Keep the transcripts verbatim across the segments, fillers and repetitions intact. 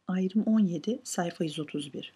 Ayrım on yedi, sayfa yüz otuz bir.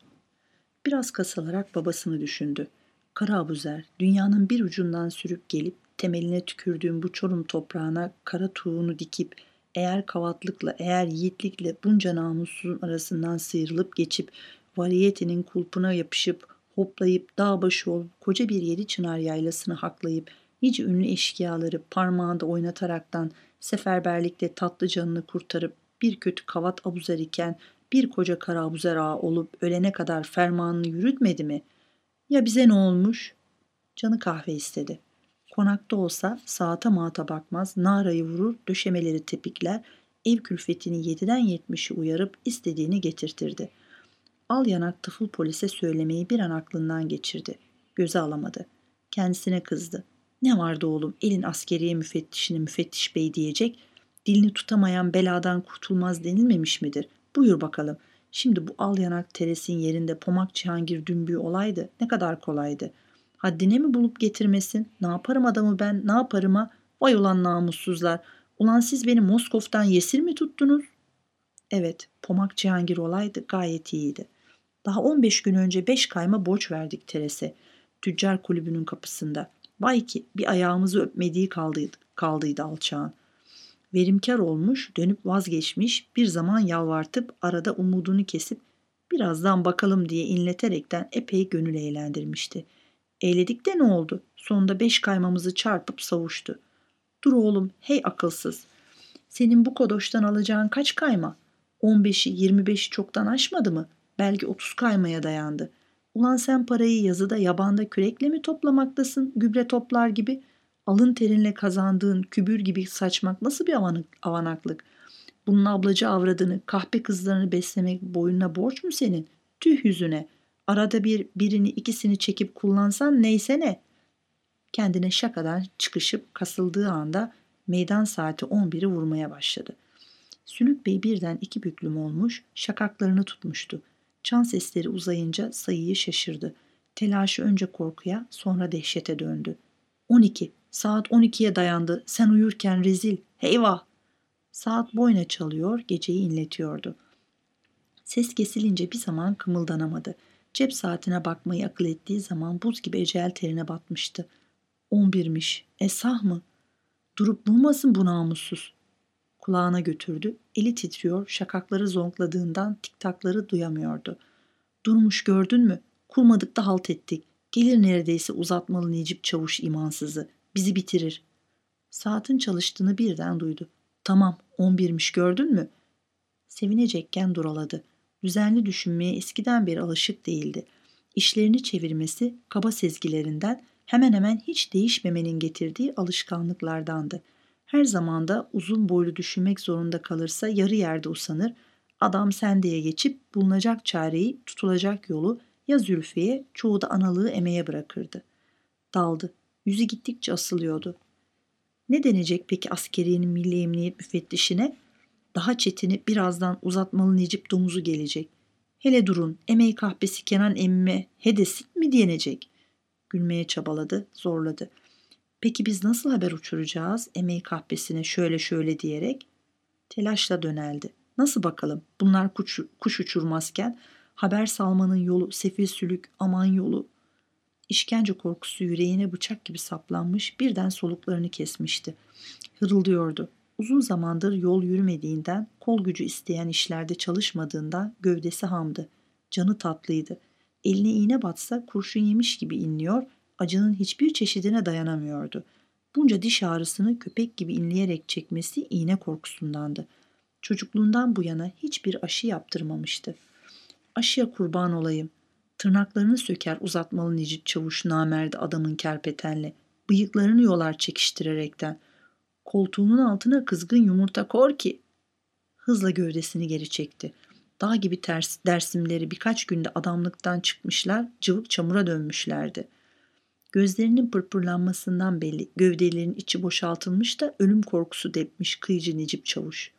Biraz kasılarak babasını düşündü. Kara Abuzer, dünyanın bir ucundan sürüp gelip temeline tükürdüğüm bu Çorum toprağına kara tuğunu dikip eğer kavatlıkla eğer yiğitlikle bunca namussuzun arasından sıyrılıp geçip variyetenin kulpuna yapışıp hoplayıp dağ başı olup koca bir yedi çınar yaylasını haklayıp nice ünlü eşkıyaları parmağında oynataraktan seferberlikte tatlı canını kurtarıp bir kötü kavat abuzer iken bir koca kara abuzer ağa olup ölene kadar fermanını yürütmedi mi? Ya bize ne olmuş? Canı kahve istedi. Konakta olsa saate mağata bakmaz, narayı vurur, döşemeleri tepikler, ev külfetini yediden yetmişi uyarıp istediğini getirtirdi. Al yanak tıfıl polise söylemeyi bir an aklından geçirdi. Göze alamadı. Kendisine kızdı. Ne vardı oğlum, elin askeriye müfettişini müfettiş bey diyecek, dilini tutamayan beladan kurtulmaz denilmemiş midir? Buyur bakalım. Şimdi bu al yanak teresin yerinde Pomak Cihangir dümbüğü olaydı, ne kadar kolaydı. Haddine mi bulup getirmesin? Ne yaparım adamı ben, ne yaparıma? Vay ulan namussuzlar. Ulan siz beni Moskov'tan yesir mi tuttunuz? Evet, Pomak Cihangir olaydı, gayet iyiydi. Daha on beş gün önce beş kayma borç verdik Teres'e. Tüccar kulübünün kapısında. Vay ki bir ayağımızı öpmediği kaldıydı, kaldıydı alçağın. Verimkar olmuş, dönüp vazgeçmiş, bir zaman yalvartıp arada umudunu kesip birazdan bakalım diye inleterekten epey gönül eğlendirmişti. Eğledik de ne oldu? Sonunda beş kaymamızı çarpıp savuştu. Dur oğlum, hey akılsız. Senin bu kodoştan alacağın kaç kayma? on beşi, yirmi beşi çoktan aşmadı mı? Belki otuz kaymaya dayandı. Ulan sen parayı yazıda yabanda kürekle mi toplamaktasın, gübre toplar gibi? Alın terinle kazandığın kübür gibi saçmak nasıl bir avanık, avanaklık? Bunun ablacı avradını, kahpe kızlarını beslemek boynuna borç mu senin? Tüh yüzüne. Arada bir birini ikisini çekip kullansan neyse ne? Kendine şakadan çıkışıp kasıldığı anda meydan saati on biri vurmaya başladı. Sülük Bey birden iki büklüm olmuş, şakaklarını tutmuştu. Çan sesleri uzayınca sayıyı şaşırdı. Telaşı önce korkuya, sonra dehşete döndü. On iki, saat on ikiye dayandı. Sen uyurken rezil. Heyvah! Saat boyna çalıyor, geceyi inletiyordu. Ses kesilince bir zaman kımıldanamadı. Cep saatine bakmayı akıl ettiği zaman buz gibi ecel terine batmıştı. On birmiş. Esah mı? Durup bulmasın bu namussuz. Kulağına götürdü. Eli titriyor, şakakları zonkladığından tiktakları duyamıyordu. Durmuş gördün mü? Kurmadık da halt ettik. Gelir neredeyse uzatmalı Necip Çavuş imansızı. Bizi bitirir. Saatin çalıştığını birden duydu. Tamam, on birmiş gördün mü? Sevinecekken duraladı. Düzenli düşünmeye eskiden beri alışık değildi. İşlerini çevirmesi kaba sezgilerinden hemen hemen hiç değişmemenin getirdiği alışkanlıklardandı. Her zamanda uzun boylu düşünmek zorunda kalırsa yarı yerde usanır, adam sendeye geçip bulunacak çareyi, tutulacak yolu ya Zülfiye, çoğu da analığı emeye bırakırdı. Daldı. Yüzü gittikçe asılıyordu. Ne denecek peki askeriyenin milli emniyet müfettişine? Daha çetini birazdan uzatmalı Necip domuzu gelecek. Hele durun, emeği kahpesi Kenan emme hedesit mi diyenecek? Gülmeye çabaladı, zorladı. Peki biz nasıl haber uçuracağız emeği kahpesine şöyle şöyle diyerek? Telaşla döneldi. Nasıl bakalım? Bunlar kuş, kuş uçurmazken haber salmanın yolu sefil sülük aman yolu. İşkence korkusu yüreğine bıçak gibi saplanmış, birden soluklarını kesmişti. Hırıldıyordu. Uzun zamandır yol yürümediğinden, kol gücü isteyen işlerde çalışmadığından gövdesi hamdı. Canı tatlıydı. Eline iğne batsa kurşun yemiş gibi inliyor, acının hiçbir çeşidine dayanamıyordu. Bunca diş ağrısını köpek gibi inleyerek çekmesi iğne korkusundandı. Çocukluğundan bu yana hiçbir aşı yaptırmamıştı. Aşıya kurban olayım. Tırnaklarını söker uzatmalı Necip Çavuş namerdi adamın kerpetenle. Bıyıklarını yolar çekiştirerekten. Koltuğunun altına kızgın yumurta kor ki. Hızla gövdesini geri çekti. Dağ gibi ters, dersimleri birkaç günde adamlıktan çıkmışlar, cıvık çamura dönmüşlerdi. Gözlerinin pırpırlanmasından belli, gövdelerin içi boşaltılmış da ölüm korkusu depmiş kıyıcı Necip Çavuş.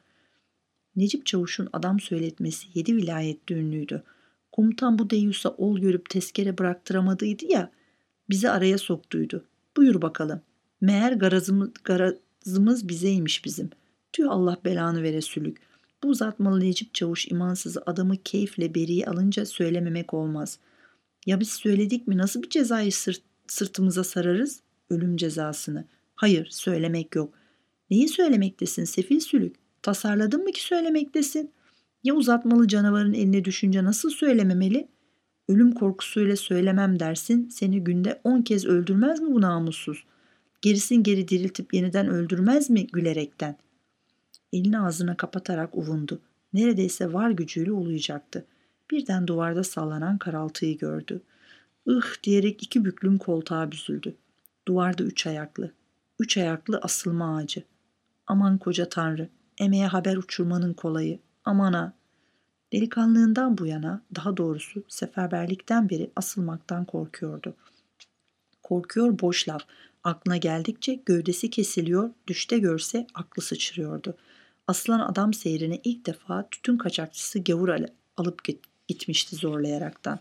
Necip Çavuş'un adam söyletmesi yedi vilayette ünlüydü. Komutan bu deyyusa ol görüp tezkere bıraktıramadıydı ya, bizi araya soktuydu. Buyur bakalım. Meğer garazımız, garazımız bizeymiş bizim. Tüh Allah belanı vere sülük. Bu uzatmalı Necip Çavuş imansızı adamı keyifle beriye alınca söylememek olmaz. Ya biz söyledik mi nasıl bir cezayı sırt, sırtımıza sararız? Ölüm cezasını. Hayır, söylemek yok. Neyi söylemektesin sefil sülük? Tasarladın mı ki söylemektesin? Ya uzatmalı canavarın eline düşünce nasıl söylememeli? Ölüm korkusuyla söylemem dersin, seni günde on kez öldürmez mi bu namussuz? Gerisin geri diriltip yeniden öldürmez mi gülerekten? Elini ağzına kapatarak uvundu. Neredeyse var gücüyle uluyacaktı. Birden duvarda sallanan karaltıyı gördü. Ih diyerek iki büklüm koltuğa büzüldü. Duvarda üç ayaklı. Üç ayaklı asılma ağacı. Aman koca tanrı, emeğe haber uçurmanın kolayı. Aman ha. Delikanlığından bu yana, daha doğrusu seferberlikten beri asılmaktan korkuyordu. Korkuyor boş laf. Aklına geldikçe gövdesi kesiliyor, düşte görse aklı sıçrıyordu. Asılan adam seyrine ilk defa tütün kaçakçısı gavur alıp gitmişti zorlayaraktan.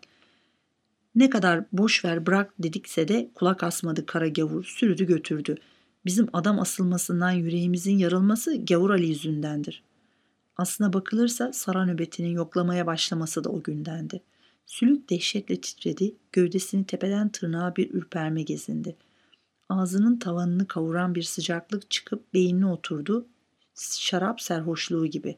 Ne kadar boş ver bırak dedikse de kulak asmadı kara gavur, sürüdü götürdü. Bizim adam asılmasından yüreğimizin yarılması Gavur Ali yüzündendir. Aslına bakılırsa Sara nöbetinin yoklamaya başlaması da o gündendi. Sülük dehşetle titredi, gövdesini tepeden tırnağa bir ürperme gezindi. Ağzının tavanını kavuran bir sıcaklık çıkıp beynine oturdu, şarap serhoşluğu gibi.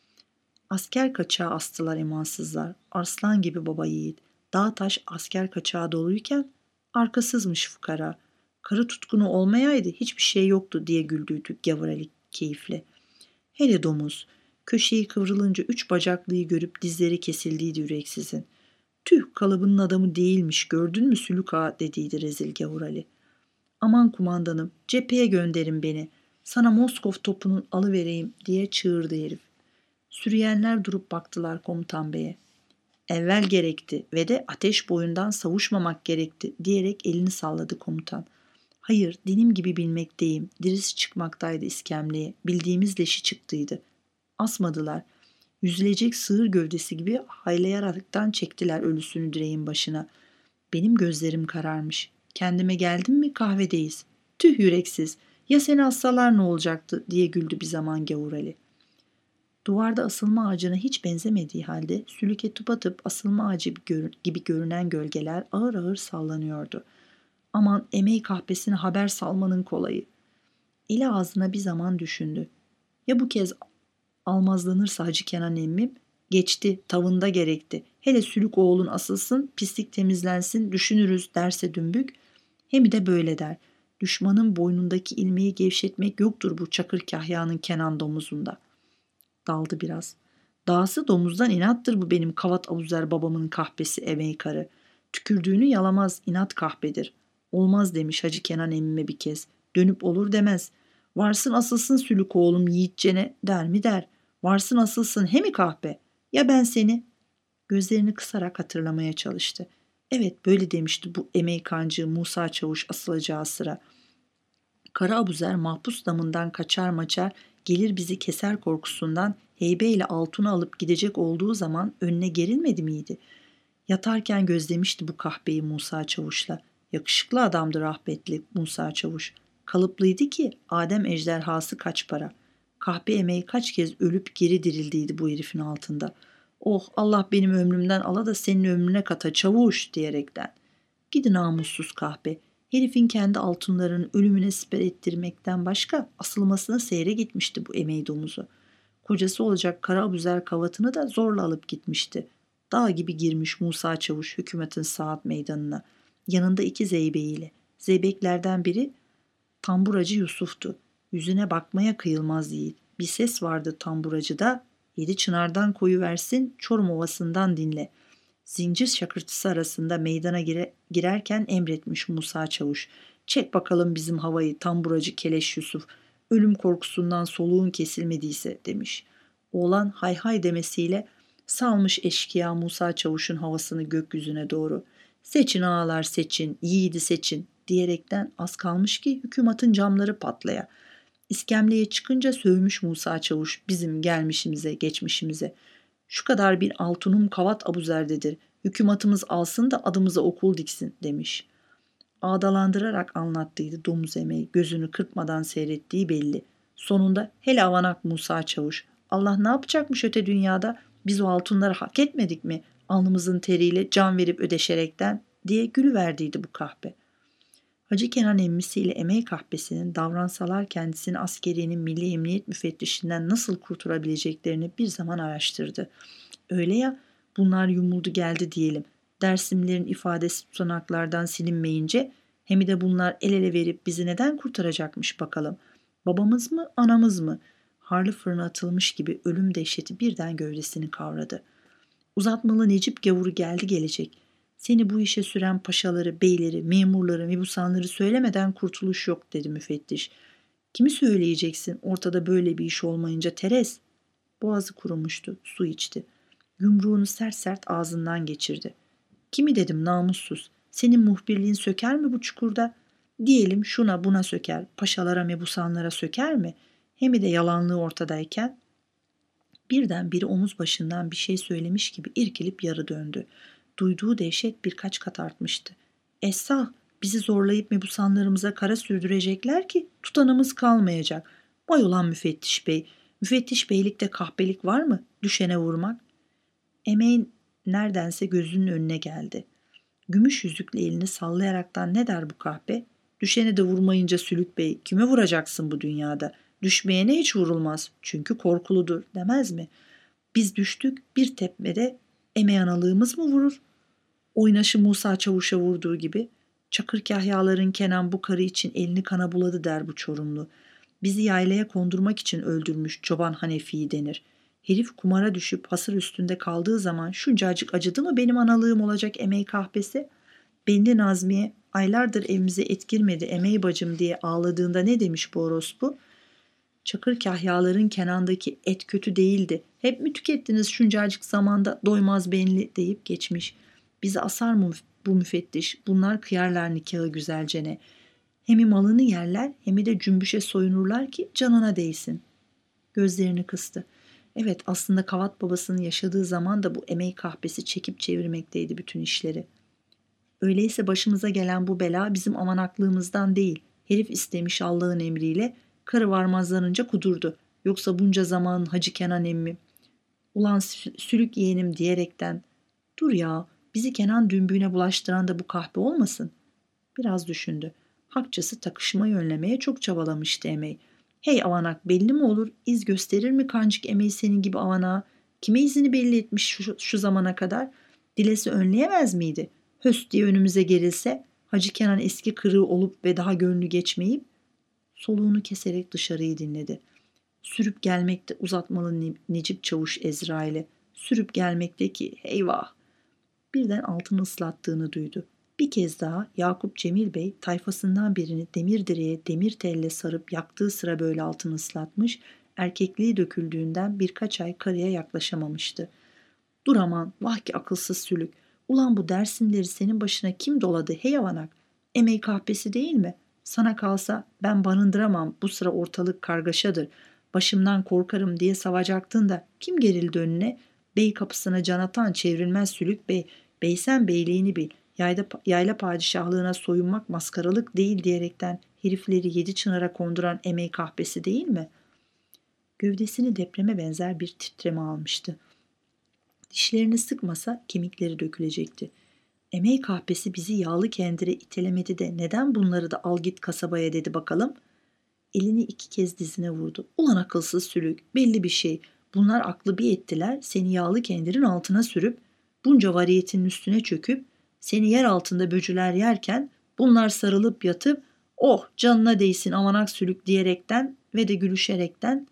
Asker kaçağı astılar imansızlar, arslan gibi baba yiğit. Dağ taş asker kaçağı doluyken arkasızmış fukara. Karı tutkunu olmayaydı hiçbir şey yoktu diye güldüydü Gavur Ali keyifle. Hele domuz, köşeyi kıvrılınca üç bacaklıyı görüp dizleri kesildiydi yüreksizin. Tüh kalıbının adamı değilmiş gördün mü Sülük ağa dediydi rezil Gavur Ali. Aman kumandanım cepheye gönderin beni, sana Moskov topunun alıvereyim diye çığırdı herif. Sürüyenler durup baktılar komutan beye. Evvel gerekti ve de ateş boyundan savuşmamak gerekti diyerek elini salladı komutan. Hayır dinim gibi bilmekteyim, dirisi çıkmaktaydı iskemleye, bildiğimiz leşi çıktıydı. Asmadılar. Yüzülecek sığır gövdesi gibi haylayaraktan çektiler ölüsünü direğin başına. Benim gözlerim kararmış. Kendime geldim mi kahvedeyiz. Tüh yüreksiz. Ya seni assalar ne olacaktı diye güldü bir zaman Gavur Ali. Duvarda asılma ağacına hiç benzemediği halde sülüke tıpatıp asılma ağacı gibi görünen gölgeler ağır ağır sallanıyordu. Aman emeği kahpesine haber salmanın kolayı. Eli ağzına bir zaman düşündü. Ya bu kez almazlanırsa Hacı Kenan emmim? Geçti, tavında gerekti. Hele sülük oğlun asılsın, pislik temizlensin, düşünürüz derse dümbük. Hem de böyle der. Düşmanın boynundaki ilmeği gevşetmek yoktur bu çakır kahyanın Kenan domuzunda. Daldı biraz. Dağısı domuzdan inattır bu benim kavat abuzer babamın kahpesi emeği karı. Tükürdüğünü yalamaz, inat kahpedir. Olmaz demiş Hacı Kenan emmime bir kez. Dönüp olur demez. Varsın asılsın sülük oğlum yiğitçene der mi der. Varsın asılsın he mi kahpe? Ya ben seni? Gözlerini kısarak hatırlamaya çalıştı. Evet böyle demişti bu emeği kancığı Musa Çavuş asılacağı sıra. Kara Abuzer mahpus damından kaçar maçar gelir bizi keser korkusundan heybeyle altını alıp gidecek olduğu zaman önüne gerilmedi miydi? Yatarken gözlemişti bu kahpeyi Musa Çavuş'la. Yakışıklı adamdı rahmetli Musa Çavuş. Kalıplıydı ki Adem ejderhası kaç para. Kahpe emeği kaç kez ölüp geri dirildiydi bu herifin altında. Oh Allah benim ömrümden ala da senin ömrüne kata Çavuş diyerekten. Gidi namussuz kahpe. Herifin kendi altınlarının ölümüne siper ettirmekten başka asılmasına seyre gitmişti bu emeği domuzu. Kocası olacak Karabuzer kavatını da zorla alıp gitmişti. Dağ gibi girmiş Musa Çavuş hükümetin saat meydanına. Yanında iki zeybeğiyle. Zeybeklerden biri tamburacı Yusuf'tu. Yüzüne bakmaya kıyılmaz yiğit. Bir ses vardı tamburacıda. Yedi çınardan koyu versin, Çorum Ovası'ndan dinle. Zincir şakırtısı arasında meydana gire, girerken emretmiş Musa Çavuş. Çek bakalım bizim havayı tamburacı Keleş Yusuf. Ölüm korkusundan soluğun kesilmediyse demiş. Oğlan hay hay demesiyle salmış eşkıya Musa Çavuş'un havasını gökyüzüne doğru. Seçin ağalar seçin, yiğidi seçin diyerekten az kalmış ki hükümetin camları patlaya. İskemleye çıkınca sövmüş Musa Çavuş bizim gelmişimize geçmişimize. Şu kadar bir altınum kavat abuzerdedir. Hükümetimiz alsın da adımıza okul diksin demiş. Ağdalandırarak anlattıydı domuz emeği gözünü kırpmadan seyrettiği belli. Sonunda hele avanak Musa Çavuş Allah ne yapacakmış öte dünyada? Biz o altınları hak etmedik mi? Alnımızın teriyle can verip ödeşerekten diye gülüverdiydi bu kahpe. Hacı Kenan emmisiyle emeği kahpesinin davransalar kendisini askeriyenin milli emniyet müfettişinden nasıl kurtulabileceklerini bir zaman araştırdı. Öyle ya, bunlar yumuldu geldi diyelim. Dersimlerin ifadesi tutanaklardan silinmeyince hem de bunlar el ele verip bizi neden kurtaracakmış bakalım. Babamız mı, anamız mı? Harlı fırına atılmış gibi ölüm dehşeti birden gövdesini kavradı. Uzatmalı Necip gavuru geldi gelecek. Seni bu işe süren paşaları, beyleri, memurları, mebusanları söylemeden kurtuluş yok dedi müfettiş. Kimi söyleyeceksin ortada böyle bir iş olmayınca Teres? Boğazı kurumuştu, su içti. Yumruğunu sert sert ağzından geçirdi. Kimi dedim namussuz, senin muhbirliğin söker mi bu çukurda? Diyelim şuna buna söker, paşalara mebusanlara söker mi? Hem de yalanlığı ortadayken. Birden biri omuz başından bir şey söylemiş gibi irkilip yarı döndü. Duyduğu dehşet birkaç kat artmıştı. Esah, bizi zorlayıp mebusanlarımıza kara sürdürecekler ki tutanımız kalmayacak. Vay ulan müfettiş bey, müfettiş beylikte kahpelik var mı? Düşene vurmak. Emeğin neredense gözünün önüne geldi. Gümüş yüzükle elini sallayaraktan ne der bu kahpe? Düşene de vurmayınca Sülük Bey, kime vuracaksın bu dünyada? Düşmeyene hiç vurulmaz. Çünkü korkuludur demez mi? Biz düştük bir tepmede emeği analığımız mı vurur? Oynaşı Musa Çavuş'a vurduğu gibi. Çakır kahyaların Kenan bu karı için elini kana buladı der bu Çorumlu. Bizi yaylaya kondurmak için öldürmüş Çoban Hanefi'yi denir. Herif kumara düşüp hasır üstünde kaldığı zaman şuncacık acıdı mı benim analığım olacak emeği kahpesi? Bendi Nazmiye aylardır evimize et girmedi emeği bacım diye ağladığında ne demiş bu orospu? Çakır kahyaların Kenan'daki et kötü değildi. Hep mi tükettiniz şuncacık zamanda doymaz benli deyip geçmiş. Bizi asar mı bu müfettiş? Bunlar kıyarlar nikahı güzelcene. Hemi malını yerler hemi de cümbüşe soyunurlar ki canına değsin. Gözlerini kıstı. Evet, aslında Kavat babasının yaşadığı zaman da bu emeği kahpesi çekip çevirmekteydi bütün işleri. Öyleyse başımıza gelen bu bela bizim amanaklığımızdan değil. Herif istemiş Allah'ın emriyle, karı varmazlanınca kudurdu. Yoksa bunca zamanın Hacı Kenan emmi. Ulan sülük yeğenim diyerekten. Dur ya, bizi Kenan dümbüğüne bulaştıran da bu kahpe olmasın? Biraz düşündü. Hakçası takışmayı önlemeye çok çabalamıştı emeği. Hey avanak, belli mi olur? İz gösterir mi kancık emeği senin gibi avanağa? Kime izini belli etmiş şu, şu zamana kadar? Dilesi önleyemez miydi? Höst diye önümüze gerilse, Hacı Kenan eski kırığı olup ve daha gönlü geçmeyip, soluğunu keserek dışarıyı dinledi. Sürüp gelmekte uzatmalı Necip Çavuş Ezrail'e. Sürüp gelmekte ki eyvah. Birden altını ıslattığını duydu. Bir kez daha Yakup Cemil Bey tayfasından birini demir direğe demir telle sarıp yaktığı sıra böyle altını ıslatmış, erkekliği döküldüğünden birkaç ay karıya yaklaşamamıştı. Dur aman, vah ki akılsız sülük. Ulan bu dersimleri senin başına kim doladı hey avanak? Emeği kahpesi değil mi? Sana kalsa ben barındıramam, bu sıra ortalık kargaşadır. Başımdan korkarım diye savacaktın da kim gerildi önüne? Bey kapısına can atan çevrilmez Sülük Bey. Bey sen beyliğini bil. Yayla, yayla padişahlığına soyunmak maskaralık değil diyerekten herifleri yedi çınara konduran emeği kahpesi değil mi? Gövdesini depreme benzer bir titreme almıştı. Dişlerini sıkmasa kemikleri dökülecekti. Emeği kahpesi bizi yağlı kendire itelemedi de neden bunları da al git kasabaya dedi bakalım. Elini iki kez dizine vurdu. Ulan akılsız sülük, belli bir şey. Bunlar aklı bir ettiler, seni yağlı kendirin altına sürüp, bunca variyetin üstüne çöküp, seni yer altında böcüler yerken, bunlar sarılıp yatıp, oh canına değsin amanak sülük diyerekten ve de gülüşerekten,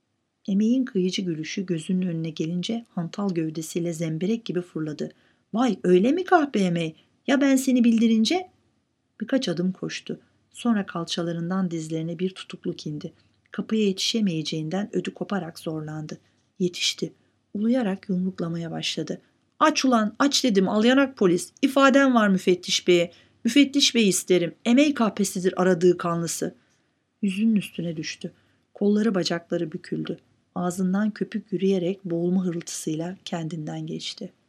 emeğin kıyıcı gülüşü gözünün önüne gelince hantal gövdesiyle zemberek gibi fırladı. Vay öyle mi kahpe emeği? Ya ben seni bildirince? Birkaç adım koştu. Sonra kalçalarından dizlerine bir tutukluk indi. Kapıya yetişemeyeceğinden ödü koparak zorlandı. Yetişti. Uluyarak yumruklamaya başladı. Aç ulan, aç dedim alyanak polis. İfaden var müfettiş beye. Müfettiş bey isterim. Emeği kahpesidir aradığı kanlısı. Yüzünün üstüne düştü. Kolları bacakları büküldü. Ağzından köpük yürüyerek boğulma hırıltısıyla kendinden geçti.